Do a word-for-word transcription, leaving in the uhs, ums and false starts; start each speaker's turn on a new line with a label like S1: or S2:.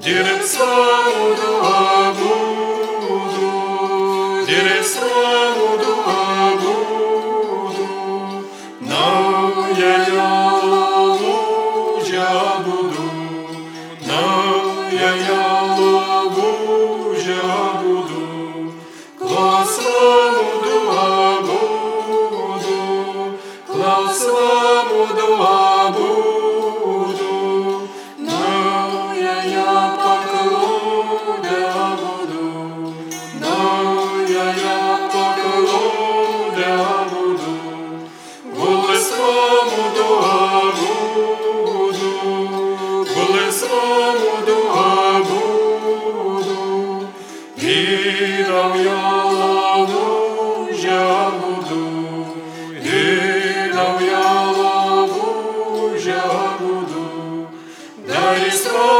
S1: Direct samudu abudu, direct samudu abudu, nauja jalavu jabudu, nauja jalavu jabudu, klaus samudu abudu, klaus samudu abudu, nauja jāpaklude abudu, nauja jāpaklude abudu, gules samudu abudu, gules samudu abudu, irauja lavu jabudu, irauja lavu jabudu, daris